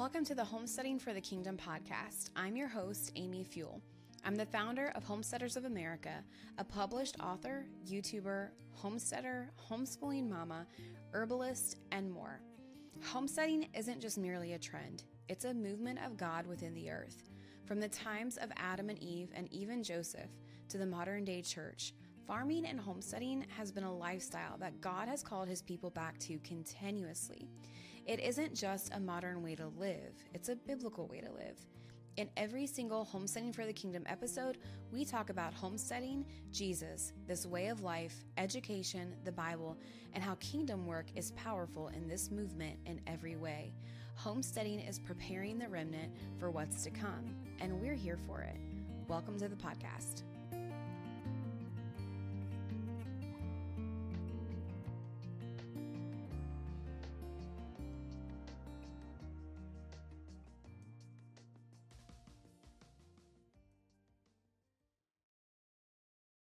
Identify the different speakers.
Speaker 1: Welcome to the Homesteading for the Kingdom podcast. I'm your host, Amy Fuel. I'm the founder of Homesteaders of America, a published author, YouTuber, homesteader, homeschooling mama, herbalist, and more. Homesteading isn't just merely a trend. It's a movement of God within the earth. From the times of Adam and Eve and even Joseph to the modern day church, farming and homesteading has been a lifestyle that God has called his people back to continuously. It isn't just a modern way to live, it's a biblical way to live. In every single Homesteading for the Kingdom episode, we talk about homesteading, Jesus, this way of life, education, the Bible, and how kingdom work is powerful in this movement in every way. Homesteading is preparing the remnant for what's to come, and we're here for it. Welcome to the podcast.